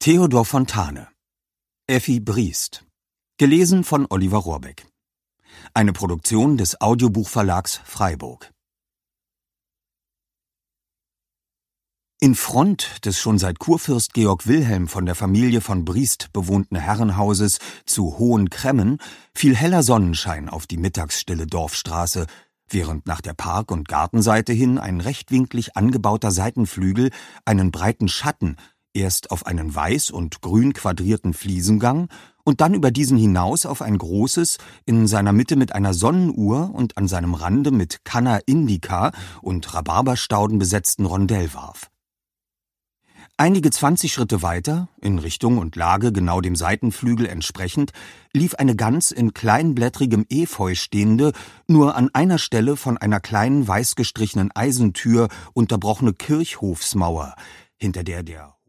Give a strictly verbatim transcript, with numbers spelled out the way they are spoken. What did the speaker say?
Theodor Fontane. Effi Briest. Gelesen von Oliver Rohrbeck. Eine Produktion des Audiobuchverlags Freiburg. In Front des schon seit Kurfürst Georg Wilhelm von der Familie von Briest bewohnten Herrenhauses zu Hohen Cremmen fiel heller Sonnenschein auf die mittagsstille Dorfstraße, während nach der Park- und Gartenseite hin ein rechtwinklig angebauter Seitenflügel einen breiten Schatten erst auf einen weiß und grün quadrierten Fliesengang und dann über diesen hinaus auf ein großes, in seiner Mitte mit einer Sonnenuhr und an seinem Rande mit Canna Indica und Rhabarberstauden besetzten Rondell warf. Einige zwanzig Schritte weiter, in Richtung und Lage genau dem Seitenflügel entsprechend, lief eine ganz in kleinblättrigem Efeu stehende, nur an einer Stelle von einer kleinen weiß gestrichenen Eisentür unterbrochene Kirchhofsmauer, hinter der der